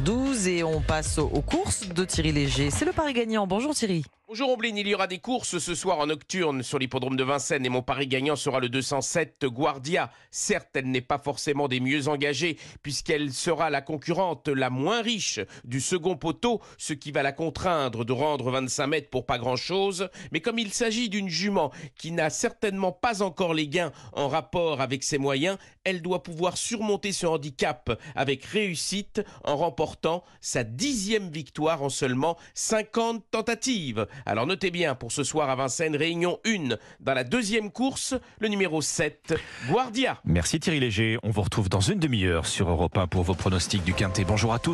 12 et on passe aux courses de Thierry Léger. C'est le pari gagnant. Bonjour Thierry. Bonjour Omblin, il y aura des courses ce soir en nocturne sur l'hippodrome de Vincennes et mon pari gagnant sera le 207 Guardia. Certes, elle n'est pas forcément des mieux engagées puisqu'elle sera la concurrente la moins riche du second poteau, ce qui va la contraindre de rendre 25 mètres pour pas grand-chose. Mais comme il s'agit d'une jument qui n'a certainement pas encore les gains en rapport avec ses moyens, elle doit pouvoir surmonter ce handicap avec réussite en remportant sa 10e victoire en seulement 50 tentatives. Alors notez bien, pour ce soir à Vincennes, réunion 1. Dans la deuxième course, le numéro 7, Guardia. Merci Thierry Léger. On vous retrouve dans une demi-heure sur Europe 1 pour vos pronostics du Quintet. Bonjour à tous.